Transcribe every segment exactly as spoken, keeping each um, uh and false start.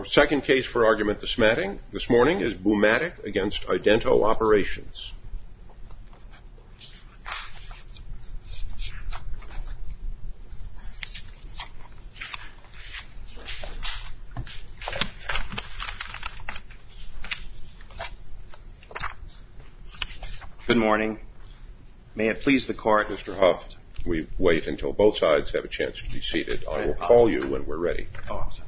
second case for argument this morning, this morning is Boomatic against Idento Operations. Good morning. May it please the Court. Mister Huff, we wait until both sides have a chance to be seated. I will call you when we're ready. Oh, I'm sorry.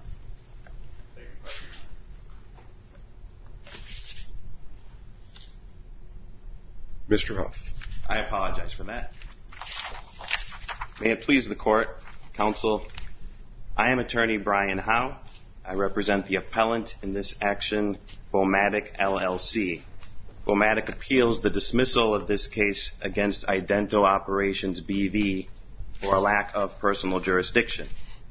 Mister Huff. I apologize for that. May it please the Court, Counsel, I am Attorney Brian Howe. I represent the appellant in this action, Boomatic, L L C. Boomatic appeals the dismissal of this case against Idento Operations B V for a lack of personal jurisdiction.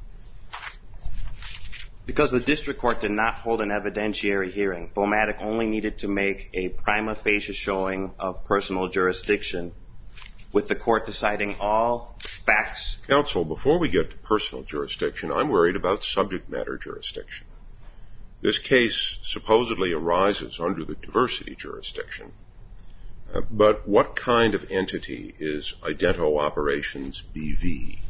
Because the district court did not hold an evidentiary hearing, Boomatic only needed to make a prima facie showing of personal jurisdiction, with the court deciding all facts. Counsel, before we get to personal jurisdiction, I'm worried about subject matter jurisdiction. This case supposedly arises under the diversity jurisdiction, uh, but what kind of entity is Idento Operations B V?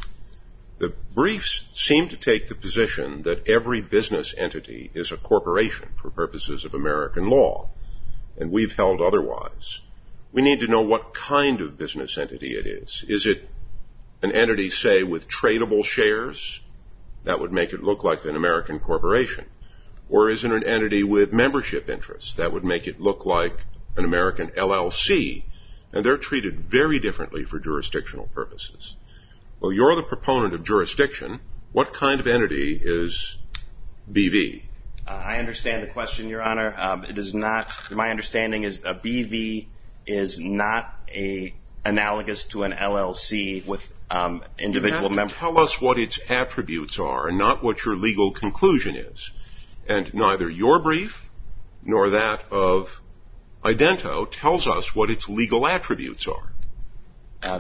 The briefs seem to take the position that every business entity is a corporation for purposes of American law, and we've held otherwise. We need to know what kind of business entity it is. Is it an entity, say, with tradable shares? That would make it look like an American corporation. Or is it an entity with membership interests? That would make it look like an American L L C, and they're treated very differently for jurisdictional purposes. Well, you're the proponent of jurisdiction. What kind of entity is B V? Uh, I understand the question, Your Honor. Um, it is not, my understanding is a B V is not a analogous to an L L C with um, individual members. Tell us what its attributes are and not what your legal conclusion is. And neither your brief nor that of Idento tells us what its legal attributes are. Uh,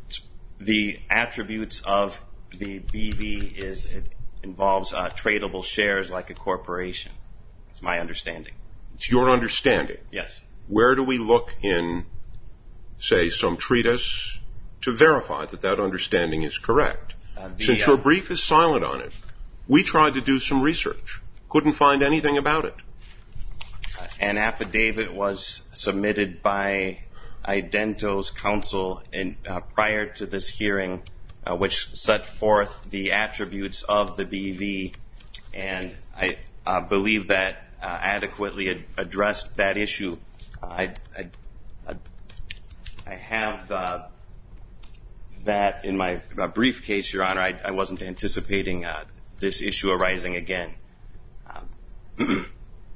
the attributes of the B V is it involves uh, tradable shares like a corporation. It's my understanding. It's your understanding? Yes. Where do we look in, say, some treatise to verify that that understanding is correct? Uh, the, Since your uh, brief is silent on it, we tried to do some research. Couldn't find anything about it. Uh, an affidavit was submitted by Idento's counsel in, uh, prior to this hearing, uh, which set forth the attributes of the B V, and I uh, believe that uh, adequately ad- addressed that issue. Uh, I, I, I have uh, that in my uh, briefcase, Your Honor. I, I wasn't anticipating uh, this issue arising again. Um,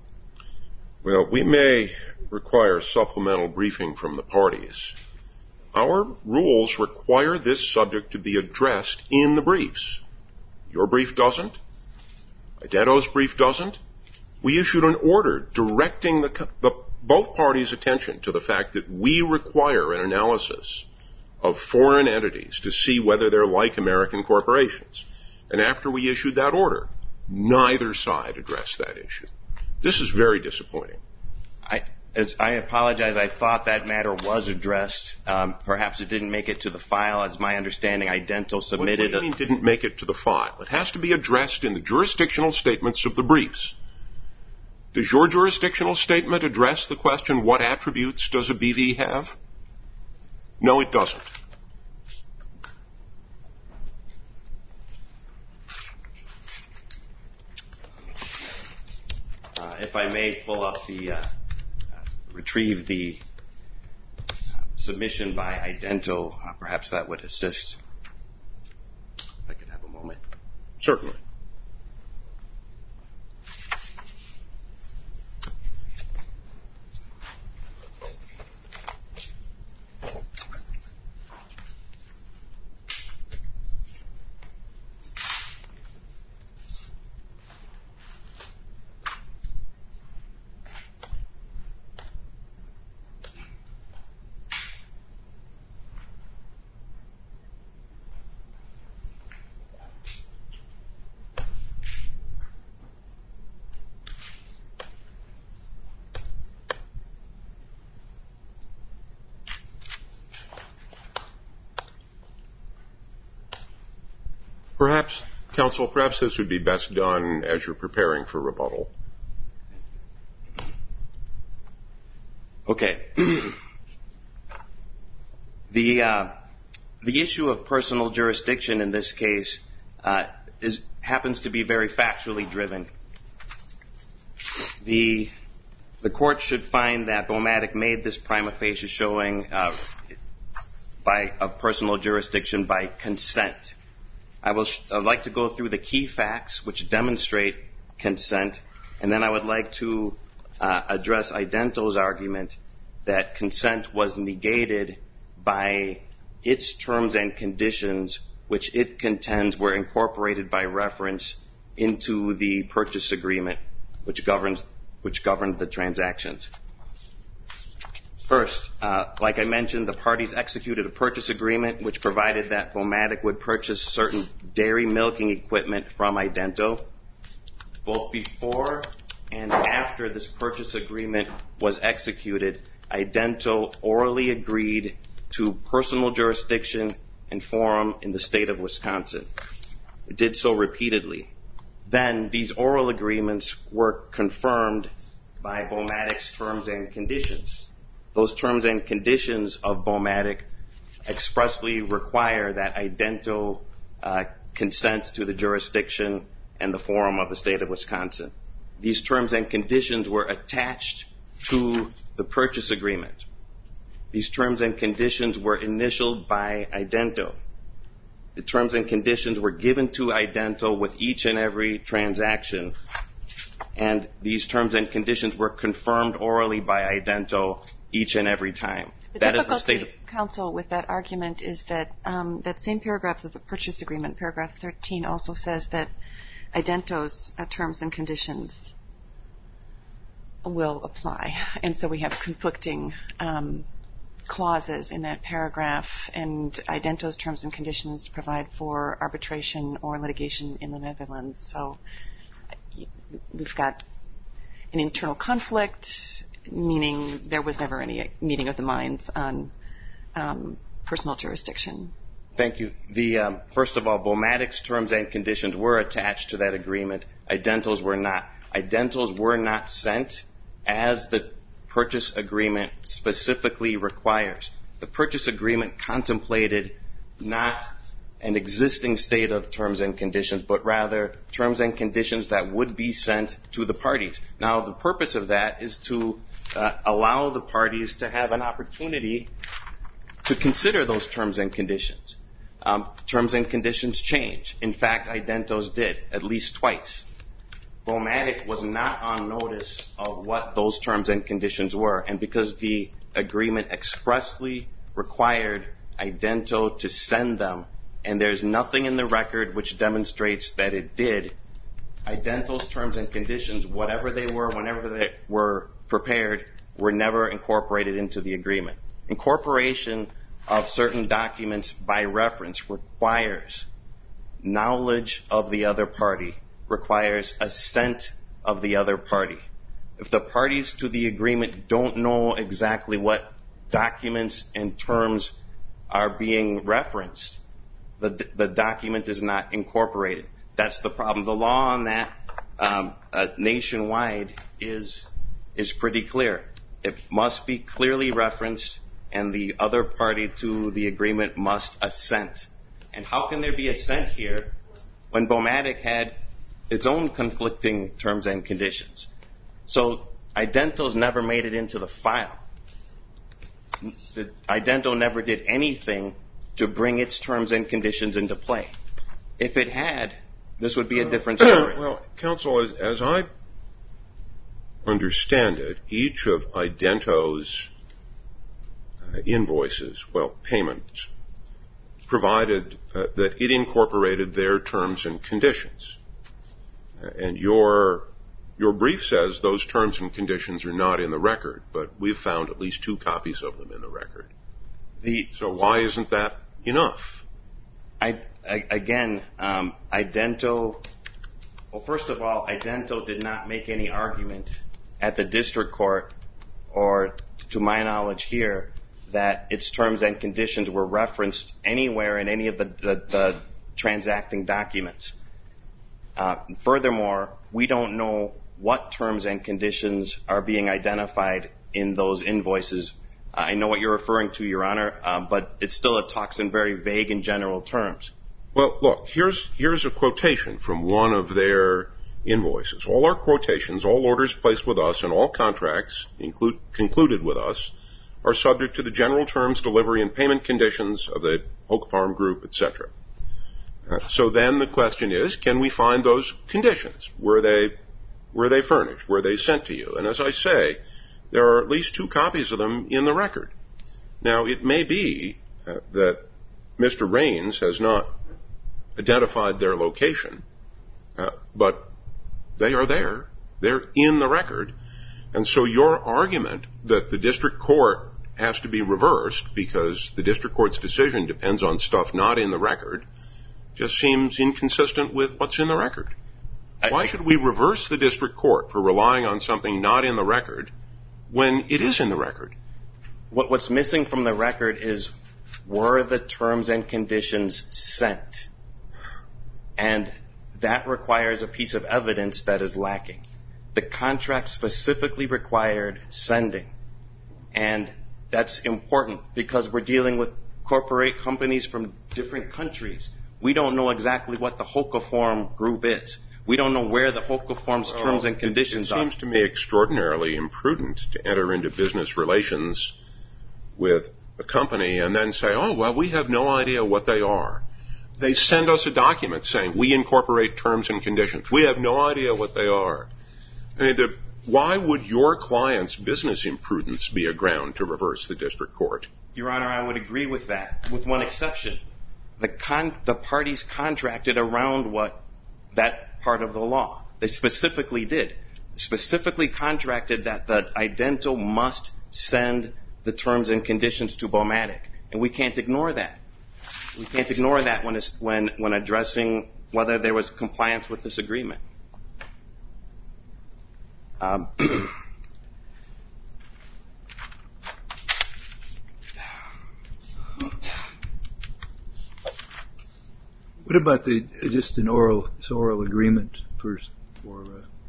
well, we may require supplemental briefing from the parties. Our rules require this subject to be addressed in the briefs. Your brief doesn't. Idento's brief doesn't. We issued an order directing the, the, both parties' attention to the fact that we require an analysis of foreign entities to see whether they're like American corporations. And after we issued that order, neither side addressed that issue. This is very disappointing. I, as I apologize. I thought that matter was addressed. Um, perhaps it didn't make it to the file. As my understanding, Idento submitted... What do you mean didn't make it to the file? It has to be addressed in the jurisdictional statements of the briefs. Does your jurisdictional statement address the question, what attributes does a B V have? No, it doesn't. Uh, if I may pull up the, uh, uh, retrieve the uh, submission by Idento, uh, perhaps that would assist. If I could have a moment. Certainly. Perhaps, counsel, perhaps this would be best done as you're preparing for rebuttal. Okay. the uh, the issue of personal jurisdiction in this case uh, is happens to be very factually driven. The the court should find that Bomatic made this prima facie showing uh, by of personal jurisdiction by consent. I will sh- I'd like to go through the key facts which demonstrate consent, and then I would like to uh, address Idento's argument that consent was negated by its terms and conditions, which it contends were incorporated by reference into the purchase agreement, which governs which governed the transactions. First, uh, like I mentioned, the parties executed a purchase agreement which provided that Bomatic would purchase certain dairy milking equipment from Idento. Both before and after this purchase agreement was executed, Idento orally agreed to personal jurisdiction and forum in the state of Wisconsin. It did so repeatedly. Then these oral agreements were confirmed by Bomatic's terms and conditions. Those terms and conditions of Bomatic expressly require that Idento uh, consent to the jurisdiction and the forum of the state of Wisconsin. These terms and conditions were attached to the purchase agreement. These terms and conditions were initialed by Idento. The terms and conditions were given to Idento with each and every transaction, and these terms and conditions were confirmed orally by Idento each and every time. The that difficulty, is the state of, counsel, with that argument is that um, that same paragraph of the purchase agreement, paragraph thirteen, also says that Idento's uh, terms and conditions will apply, and so we have conflicting um, clauses in that paragraph, and Idento's terms and conditions provide for arbitration or litigation in the Netherlands. So we've got an internal conflict, meaning there was never any meeting of the minds on um, personal jurisdiction. Thank you. The um, first of all, Bomatic's terms and conditions were attached to that agreement. Idento's were not. Idento's were not sent as the purchase agreement specifically requires. The purchase agreement contemplated not an existing state of terms and conditions, but rather terms and conditions that would be sent to the parties. Now, the purpose of that is to uh, allow the parties to have an opportunity to consider those terms and conditions. Um, terms and conditions change. In fact, Idento's did, at least twice. Bomatic was not on notice of what those terms and conditions were, and because the agreement expressly required Idento to send them, and there's nothing in the record which demonstrates that it did, Idento's terms and conditions, whatever they were, whenever they were prepared, were never incorporated into the agreement. Incorporation of certain documents by reference requires knowledge of the other party, requires assent of the other party. If the parties to the agreement don't know exactly what documents and terms are being referenced, the, the document is not incorporated. That's the problem. The law on that um, uh, nationwide is is pretty clear. It must be clearly referenced, and the other party to the agreement must assent. And how can there be assent here when Bomatic had its own conflicting terms and conditions? So Idento's never made it into the file. The, Idento never did anything to bring its terms and conditions into play. If it had, this would be a different story. Well, counsel, as, as I understand it, each of Idento's uh, invoices, well, payments, provided uh, that it incorporated their terms and conditions. And your your brief says those terms and conditions are not in the record, but we've found at least two copies of them in the record. The, so why isn't that enough? I, I, again, um, Idento, well, first of all, Idento did not make any argument at the district court, or to my knowledge here, that its terms and conditions were referenced anywhere in any of the, the, the transacting documents. Uh, furthermore, we don't know what terms and conditions are being identified in those invoices. I know what you're referring to, Your Honor, uh, but it still it talks in very vague and general terms. Well, look, here's here's a quotation from one of their invoices. All our quotations, all orders placed with us, and all contracts include, concluded with us are subject to the general terms, delivery, and payment conditions of the Hoka Farm Group, et cetera. Uh, so then the question is, can we find those conditions? Were they were they furnished? Were they sent to you? And as I say, there are at least two copies of them in the record. Now, it may be uh, that Mister Raines has not identified their location, uh, but they are there. They're in the record. And so your argument that the district court has to be reversed because the district court's decision depends on stuff not in the record just seems inconsistent with what's in the record. Why should we reverse the district court for relying on something not in the record when it is in the record? What, what's missing from the record is, were the terms and conditions sent? And that requires a piece of evidence that is lacking. The contract specifically required sending. And that's important because we're dealing with corporate companies from different countries. We don't know exactly what the Hoka Farm Group is. We don't know where the Hoka Farm's well, terms and conditions are. It seems to me extraordinarily imprudent to enter into business relations with a company and then say, oh, well, we have no idea what they are. They send us a document saying we incorporate terms and conditions. We have no idea what they are. I mean, the, why would your client's business imprudence be a ground to reverse the district court? Your Honor, I would agree with that, with one exception. The, con- the parties contracted around what that part of the law. They specifically did. Specifically contracted that the Idento must send the terms and conditions to Bowmatic. And we can't ignore that. We can't ignore that when, it's, when, when addressing whether there was compliance with this agreement. Um, what about the just an oral this oral agreement for for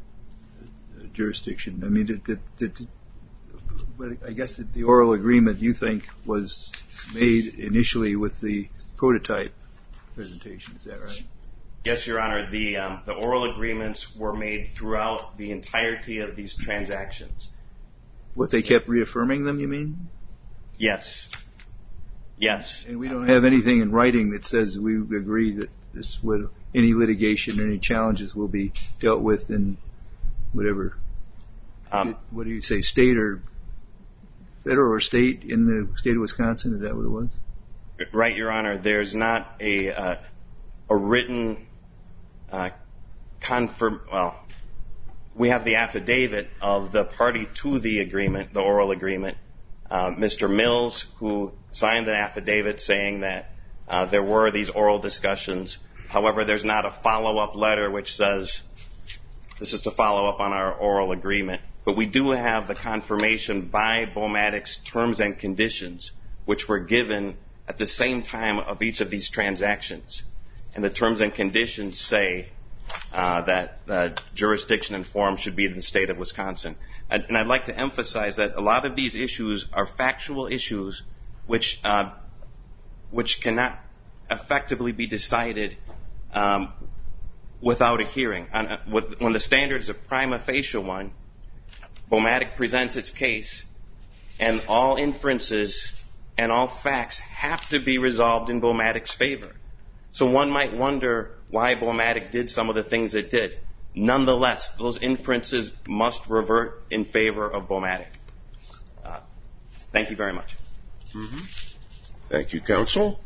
uh, jurisdiction? I mean, did, did, did, but I guess that the oral agreement you think was made initially with the prototype presentation. Is that right? Yes, Your Honor. The um, the oral agreements were made throughout the entirety of these transactions. What, they kept reaffirming them, you mean? Yes. Yes. And we don't have anything in writing that says we agree that this will, any litigation, any challenges will be dealt with in whatever. Um, what do you say, state or federal or state in the state of Wisconsin? Is that what it was? Right, Your Honor. There's not a uh, a written uh, confirm. Well, we have the affidavit of the party to the agreement, the oral agreement, uh, Mister Mills, who signed the affidavit saying that uh, there were these oral discussions. However, there's not a follow-up letter which says this is to follow up on our oral agreement. But we do have the confirmation by Bowmatic's terms and conditions, which were given at the same time of each of these transactions. And the terms and conditions say uh, that uh, jurisdiction and forum should be the state of Wisconsin. And, and I'd like to emphasize that a lot of these issues are factual issues which uh, which cannot effectively be decided um, without a hearing. On, uh, with, when the standard is a prima facie one, Bowmatic presents its case, and all inferences and all facts have to be resolved in Bowmatic's favor. So one might wonder why Bowmatic did some of the things it did. Nonetheless, those inferences must revert in favor of Bowmatic. Uh, thank you very much. Mm-hmm. Thank you, counsel.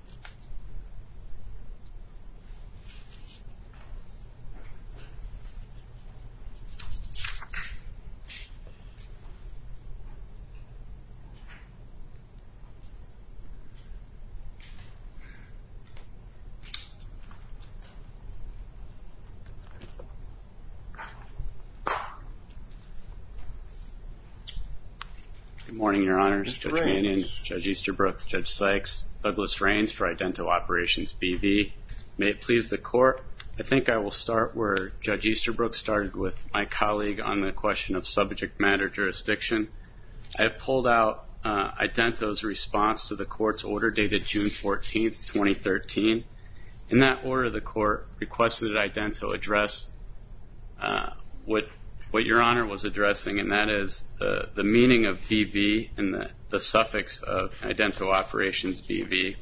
Good morning, Your Honors. Mister Judge Raines. Mannion, Judge Easterbrook, Judge Sykes, Douglas Raines for Idento Operations B V. May it please the Court, I think I will start where Judge Easterbrook started with my colleague on the question of subject matter jurisdiction. I have pulled out uh, Idento's response to the Court's order dated June fourteenth, twenty thirteen. In that order, the Court requested that Idento address uh, what what Your Honor was addressing, and that is the, the meaning of B V and the, the suffix of Idento Operations B V.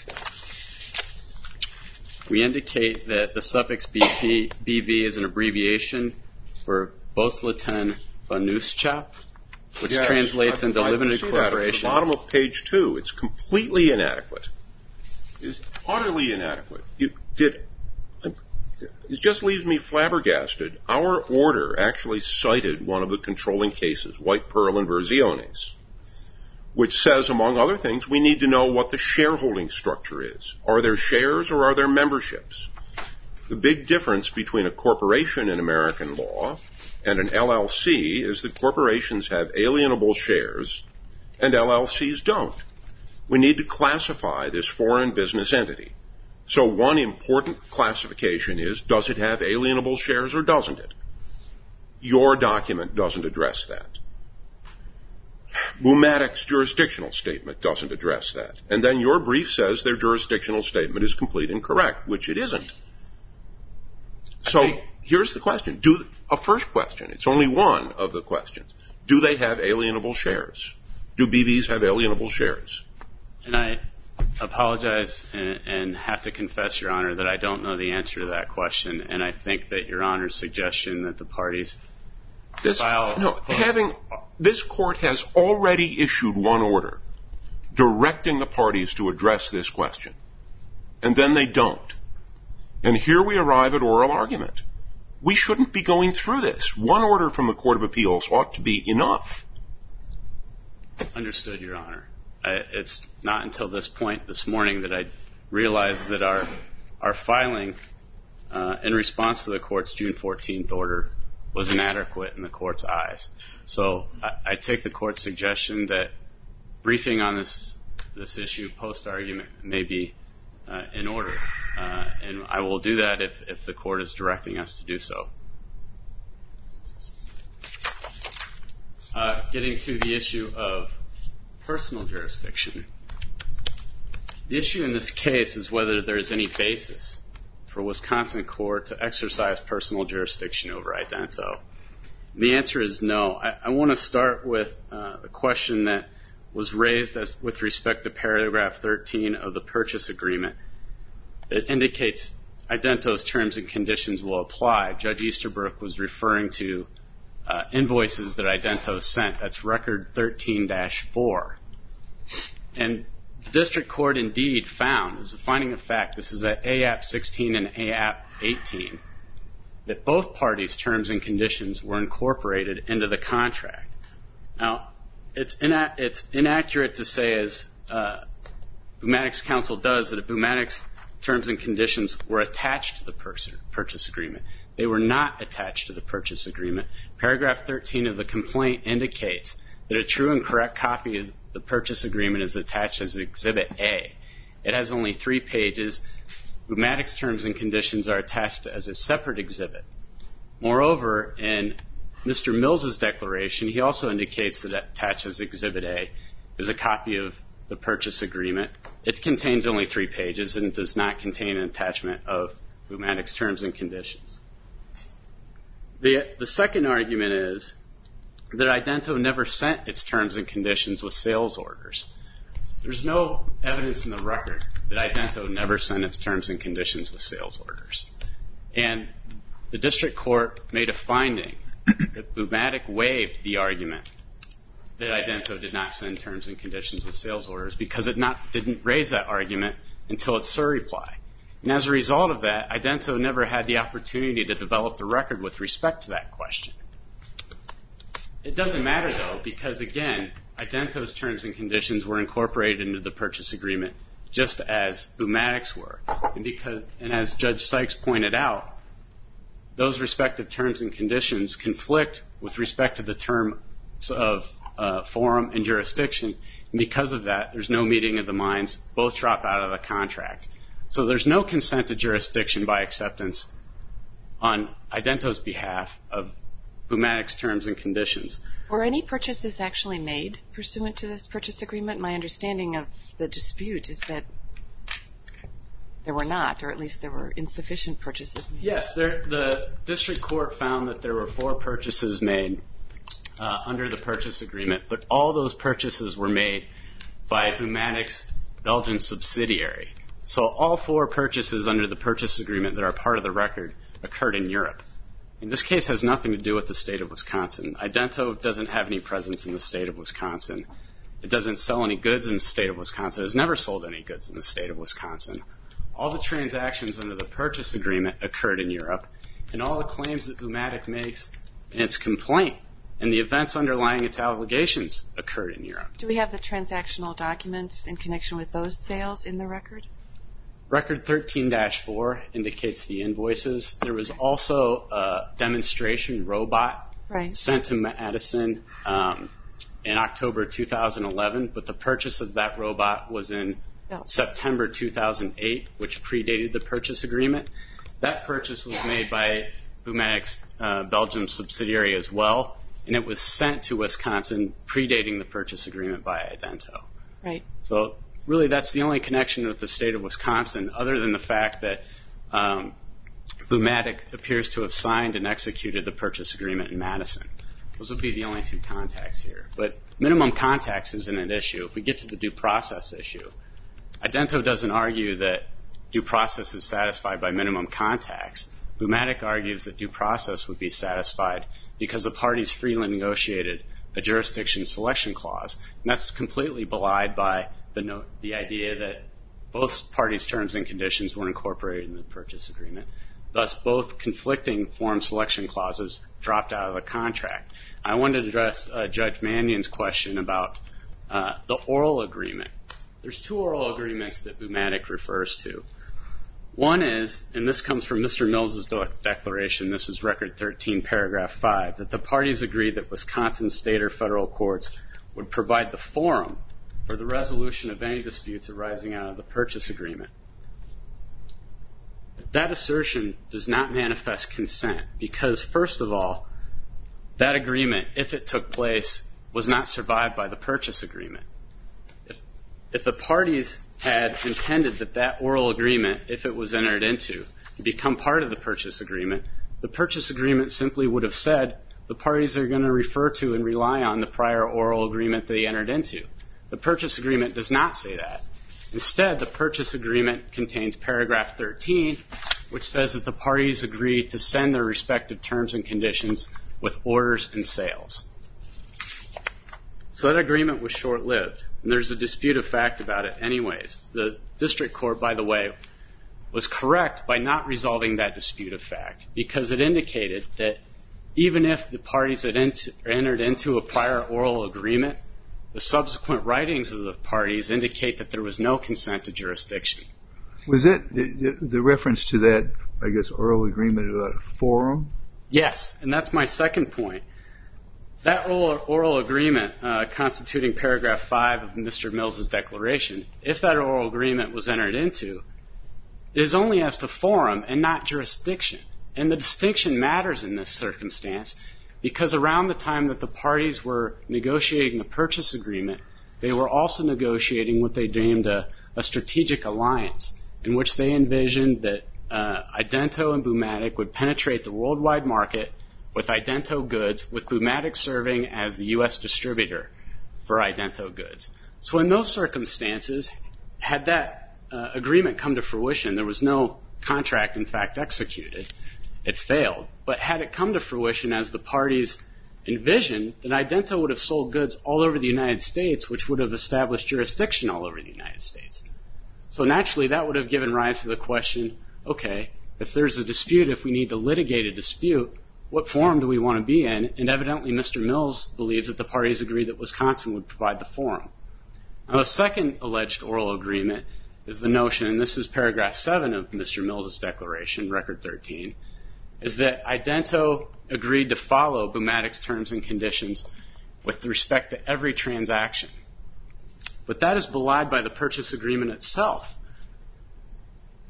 We indicate that the suffix B V, B V is an abbreviation for Bosletan Vanuschap, which yes, translates I, into I limited see corporation. That at the bottom of page two, it's completely inadequate. It's utterly inadequate. You did. It just leaves me flabbergasted. Our order actually cited one of the controlling cases, White Pearl and Verziones, which says, among other things, we need to know what the shareholding structure is. Are there shares or are there memberships? The big difference between a corporation in American law and an L L C is that corporations have alienable shares and L L Cs don't. We need to classify this foreign business entity. So one important classification is, does it have alienable shares or doesn't it? Your document doesn't address that. Boumatic's jurisdictional statement doesn't address that. And then your brief says their jurisdictional statement is complete and correct, which it isn't. So here's the question. Do, a first question. It's only one of the questions. Do they have alienable shares? Do B Vs have alienable shares? And I apologize and, and have to confess, Your Honor, that I don't know the answer to that question. And I think that Your Honor's suggestion that the parties this, file... No, having... This Court has already issued one order directing the parties to address this question. And then they don't. And here we arrive at oral argument. We shouldn't be going through this. One order from the Court of Appeals ought to be enough. Understood, Your Honor. I, it's not until this point this morning that I realized that our our filing uh, in response to the Court's June fourteenth order was inadequate in the Court's eyes. So I, I take the Court's suggestion that briefing on this this issue post-argument may be uh, in order. Uh, and I will do that if, if the Court is directing us to do so. Uh, getting to the issue of personal jurisdiction. The issue in this case is whether there is any basis for Wisconsin court to exercise personal jurisdiction over Idento. The answer is no. I, I want to start with uh, a question that was raised as, with respect to paragraph thirteen of the purchase agreement. It indicates Idento's terms and conditions will apply. Judge Easterbrook was referring to uh, invoices that Idento sent. That's record thirteen dash four. And the district court indeed found, as a finding of fact, this is at A A P sixteen and A A P eighteen, that both parties' terms and conditions were incorporated into the contract. Now, it's, ina- it's inaccurate to say, as uh, Boumatic's counsel does, that Boumatic's terms and conditions were attached to the pers- purchase agreement. They were not attached to the purchase agreement. Paragraph thirteen of the complaint indicates that a true and correct copy of the purchase agreement is attached as Exhibit A. It has only three pages. Boumatic's terms and conditions are attached as a separate exhibit. Moreover, in Mister Mills's declaration, he also indicates that attached as Exhibit A is a copy of the purchase agreement. It contains only three pages and does not contain an attachment of Boumatic's terms and conditions. The, the second argument is that Idento never sent its terms and conditions with sales orders. There's no evidence in the record that Idento never sent its terms and conditions with sales orders. And the district court made a finding that Boumatic waived the argument that Idento did not send terms and conditions with sales orders because it not, didn't raise that argument until its surreply. And as a result of that, Idento never had the opportunity to develop the record with respect to that question. It doesn't matter, though, because, again, Idento's terms and conditions were incorporated into the purchase agreement just as Boumatic's were. And, because, and as Judge Sykes pointed out, those respective terms and conditions conflict with respect to the terms of uh, forum and jurisdiction. And because of that, there's no meeting of the minds. Both drop out of the contract. So there's no consent to jurisdiction by acceptance on Idento's behalf of Bumatic's terms and conditions. Were any purchases actually made pursuant to this purchase agreement? My understanding of the dispute is that there were not, or at least there were insufficient purchases made. Yes, there, the district court found that there were four purchases made uh, under the purchase agreement, but all those purchases were made by Bumatic's Belgian subsidiary. So all four purchases under the purchase agreement that are part of the record occurred in Europe. And this case has nothing to do with the state of Wisconsin. Idento doesn't have any presence in the state of Wisconsin. It doesn't sell any goods in the state of Wisconsin. It has never sold any goods in the state of Wisconsin. All the transactions under the purchase agreement occurred in Europe, and all the claims that Bumatic makes in its complaint and the events underlying its allegations occurred in Europe. Do we have the transactional documents in connection with those sales in the record? Record thirteen dash four indicates the invoices. There was also a demonstration robot right. sent to Madison um, in October two thousand eleven, but the purchase of that robot was in oh. September two thousand eight, which predated the purchase agreement. That purchase was made by Bumatic's uh, Belgium subsidiary as well, and it was sent to Wisconsin predating the purchase agreement by Idento. Right. So really, that's the only connection with the state of Wisconsin, other than the fact that um, Bumatic appears to have signed and executed the purchase agreement in Madison. Those would be the only two contacts here. But minimum contacts isn't an issue. If we get to the due process issue, Idento doesn't argue that due process is satisfied by minimum contacts. Bumatic argues that due process would be satisfied because the parties freely negotiated a jurisdiction selection clause. And that's completely belied by the, no, the idea that both parties' terms and conditions were incorporated in the purchase agreement. Thus, both conflicting form selection clauses dropped out of the contract. I wanted to address uh, Judge Mannion's question about uh, the oral agreement. There's two oral agreements that Bumatic refers to. One is, and this comes from Mister Mills' de- declaration, this is Record thirteen, Paragraph five, that the parties agreed that Wisconsin state or federal courts would provide the forum for the resolution of any disputes arising out of the purchase agreement. That assertion does not manifest consent because, first of all, that agreement, if it took place, was not survived by the purchase agreement. If, if the parties had intended that that oral agreement, if it was entered into, to become part of the purchase agreement, the purchase agreement simply would have said the parties are going to refer to and rely on the prior oral agreement they entered into. The purchase agreement does not say that. Instead, the purchase agreement contains paragraph thirteen, which says that the parties agree to send their respective terms and conditions with orders and sales. So that agreement was short-lived, and there's a dispute of fact about it anyways. The district court, by the way, was correct by not resolving that dispute of fact because it indicated that even if the parties had ent- entered into a prior oral agreement, the subsequent writings of the parties indicate that there was no consent to jurisdiction. Was it the, the reference to that, I guess, oral agreement about a forum? Yes, and that's my second point. That oral, oral agreement uh, constituting paragraph five of Mister Mills' declaration, if that oral agreement was entered into, it is only as to forum and not jurisdiction. And the distinction matters in this circumstance because around the time that the parties were negotiating the purchase agreement, they were also negotiating what they deemed a, a strategic alliance in which they envisioned that uh, Idento and Bumatic would penetrate the worldwide market with Idento goods, with Bumatic serving as the U S distributor for Idento goods. So in those circumstances, had that uh, agreement come to fruition, there was no contract, in fact, executed. It failed. But had it come to fruition as the parties envisioned, then Idento would have sold goods all over the United States, which would have established jurisdiction all over the United States. So naturally, that would have given rise to the question, okay, if there's a dispute, if we need to litigate a dispute, what forum do we want to be in? And evidently, Mister Mills believes that the parties agreed that Wisconsin would provide the forum. Now, the second alleged oral agreement is the notion, and this is paragraph seven of Mister Mills' declaration, Record thirteen, is that Idento agreed to follow Bumatic's terms and conditions with respect to every transaction. But that is belied by the purchase agreement itself.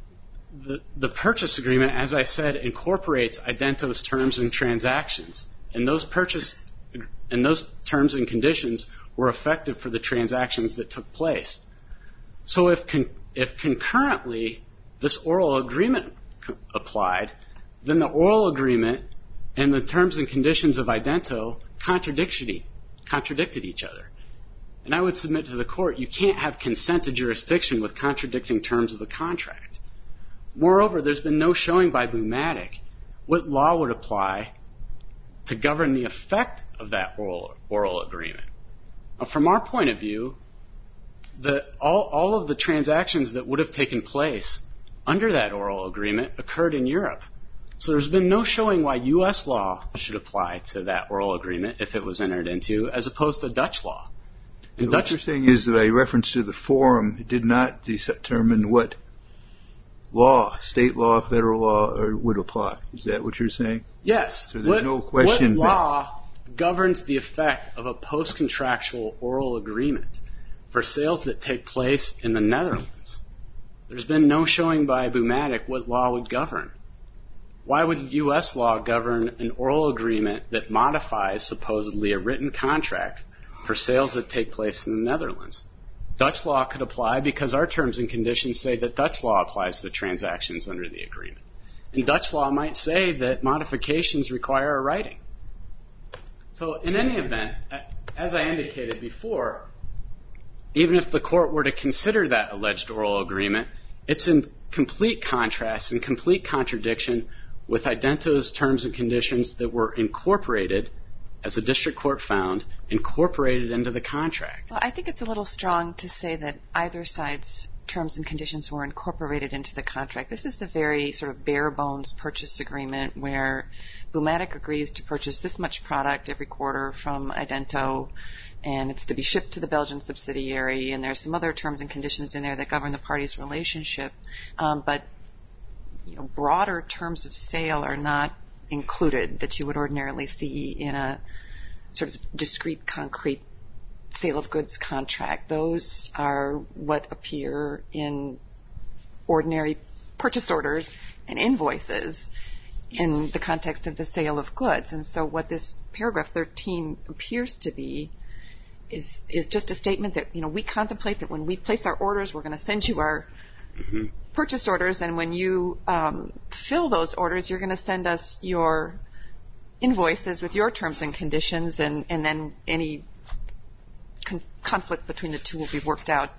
the, the purchase agreement, as I said, incorporates Idento's terms and transactions. And those purchase and those terms and conditions were effective for the transactions that took place. So if con- if concurrently this oral agreement co- applied, then the oral agreement and the terms and conditions of Idento contradicted, contradicted each other. And I would submit to the court, you can't have consent to jurisdiction with contradicting terms of the contract. Moreover, there's been no showing by Bluematic what law would apply to govern the effect of that oral, oral agreement. Now, from our point of view, the, all, all of the transactions that would have taken place under that oral agreement occurred in Europe. So there's been no showing why U S law should apply to that oral agreement if it was entered into, as opposed to Dutch law. And so Dutch, what you're saying is that a reference to the forum did not determine what law, state law, federal law, or would apply. Is that what you're saying? Yes. So there's what, no question. What law governs the effect of a post-contractual oral agreement for sales that take place in the Netherlands? There's been no showing by Bluematic what law would govern. Why would U S law govern an oral agreement that modifies supposedly a written contract for sales that take place in the Netherlands? Dutch law could apply because our terms and conditions say that Dutch law applies to transactions under the agreement. And Dutch law might say that modifications require a writing. So in any event, as I indicated before, even if the court were to consider that alleged oral agreement, it's in complete contrast and complete contradiction with Idento's terms and conditions that were incorporated, as the district court found, incorporated into the contract. Well, I think it's a little strong to say that either side's terms and conditions were incorporated into the contract. This is a very sort of bare bones purchase agreement where Bluematic agrees to purchase this much product every quarter from Idento, and it's to be shipped to the Belgian subsidiary, and there's some other terms and conditions in there that govern the parties' relationship. Um, but you know, broader terms of sale are not included that you would ordinarily see in a sort of discrete, concrete sale of goods contract. Those are what appear in ordinary purchase orders and invoices in the context of the sale of goods. And so what this paragraph thirteen appears to be is is just a statement that, you know, we contemplate that when we place our orders, we're going to send you our mm-hmm. purchase orders, and when you um, fill those orders, you're going to send us your invoices with your terms and conditions, and, and then any con- conflict between the two will be worked out.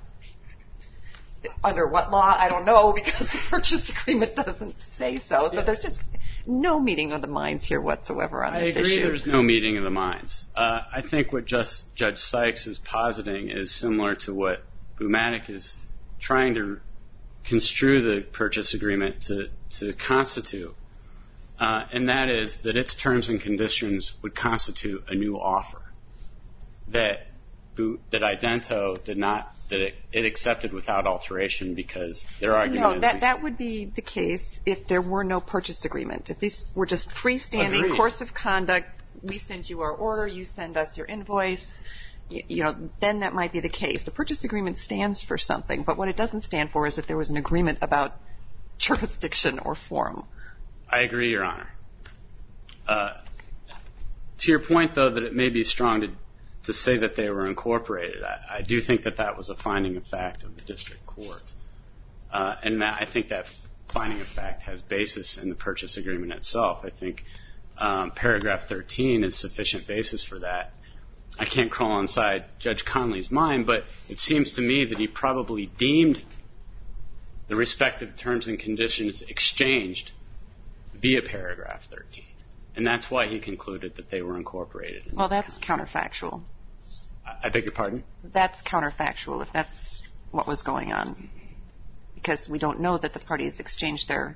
Under what law? I don't know, because the purchase agreement doesn't say so. So yeah. There's just no meeting of the minds here whatsoever on I this issue. I agree there's no meeting of the minds. Uh, I think what just Judge Sykes is positing is similar to what Bluematic is trying to construe the purchase agreement to, to constitute, uh, and that is that its terms and conditions would constitute a new offer that that Idento did not, that it, it accepted without alteration, because their argument no, is... that, that would be the case if there were no purchase agreement. If these were just freestanding Agreed. course of conduct, we send you our order, you send us your invoice, you, you know, then that might be the case. The purchase agreement stands for something, but what it doesn't stand for is if there was an agreement about jurisdiction or forum. I agree, Your Honor. Uh, to your point, though, that it may be strong to to say that they were incorporated, I, I do think that that was a finding of fact of the district court. Uh, and that, I think that finding of fact has basis in the purchase agreement itself. I think um, paragraph thirteen is sufficient basis for that. I can't crawl inside Judge Conley's mind, but it seems to me that he probably deemed the respective terms and conditions exchanged via paragraph thirteen. And that's why he concluded that they were incorporated. In well, that's counterfactual. I beg your pardon? That's counterfactual if that's what was going on, because we don't know that the parties exchanged their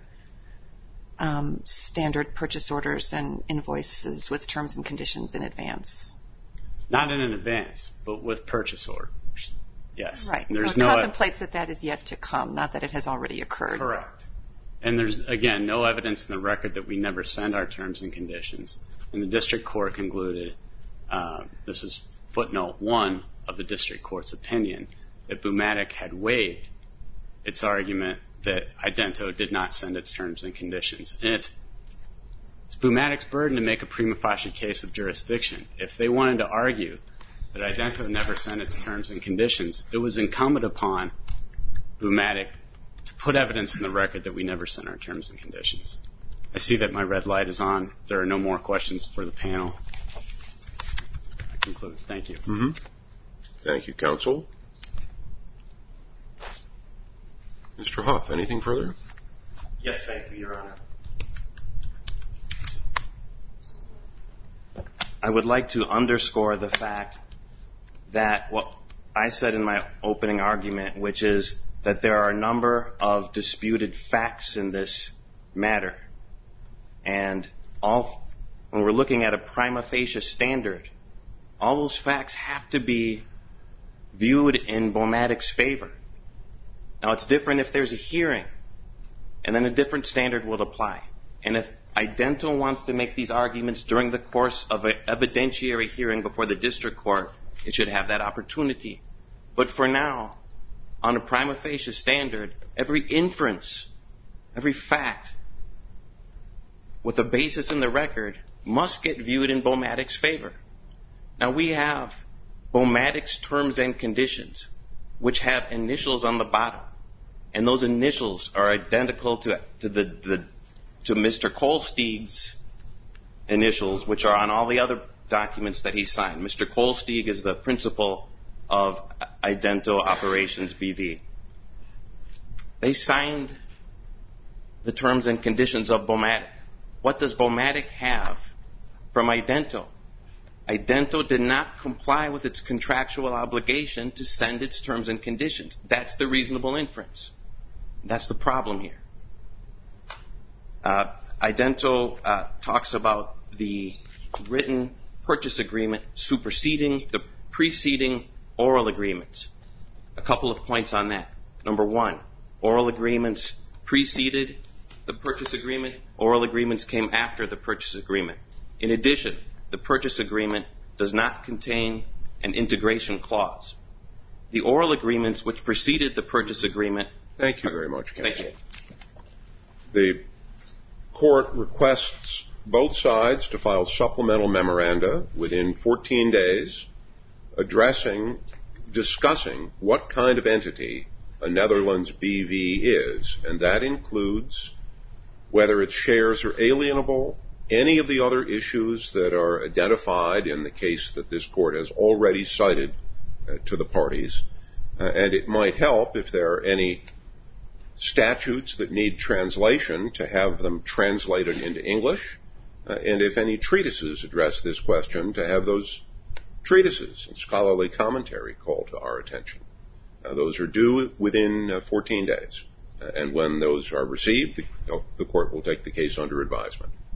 um, standard purchase orders and invoices with terms and conditions in advance. Not in advance, but with purchase orders. Yes. Right. There's so it no contemplates that that is yet to come, not that it has already occurred. Correct. And there's, again, no evidence in the record that we never send our terms and conditions. And the district court concluded, uh, this is footnote one of the district court's opinion, that Bluematic had waived its argument that Idento did not send its terms and conditions. And it's, it's Boumatic's burden to make a prima facie case of jurisdiction. If they wanted to argue that Idento never sent its terms and conditions, it was incumbent upon Boumatic to put evidence in the record that we never sent our terms and conditions. I see that my red light is on. If there are no more questions for the panel, I conclude. Thank you. Mm-hmm. Thank you, counsel. Mister Huff, anything further? Yes, thank you, Your Honor. I would like to underscore the fact that what I said in my opening argument, which is that there are a number of disputed facts in this matter. And all, when we're looking at a prima facie standard, all those facts have to be viewed in Boumatic's favor. Now, it's different if there's a hearing, and then a different standard will apply. And if Idento wants to make these arguments during the course of an evidentiary hearing before the district court, it should have that opportunity. But for now, on a prima facie standard, every inference, every fact, with a basis in the record, must get viewed in Boumatic's favor. Now, we have Boumatic's terms and conditions, which have initials on the bottom. And those initials are identical to, to, the, the, to Mister Kolstig's initials, which are on all the other documents that he signed. Mister Kolstig is the principal of Idento Operations B V. They signed the terms and conditions of Boumatic. What does Boumatic have from Idento? Idento did not comply with its contractual obligation to send its terms and conditions. That's the reasonable inference. That's the problem here. Uh, Idento uh, talks about the written purchase agreement superseding the preceding oral agreements. A couple of points on that. Number one, oral agreements preceded the purchase agreement. Oral agreements came after the purchase agreement. In addition, the purchase agreement does not contain an integration clause. The oral agreements which preceded the purchase agreement. Thank you very much, counsel. Thank you. The court requests both sides to file supplemental memoranda within fourteen days addressing, discussing what kind of entity a Netherlands B V is, and that includes whether its shares are alienable, any of the other issues that are identified in the case that this court has already cited uh, to the parties, uh, and it might help if there are any statutes that need translation to have them translated into English, uh, and if any treatises address this question, to have those treatises and scholarly commentary called to our attention. Uh, those are due within uh, fourteen days, uh, and when those are received, the, the court will take the case under advisement.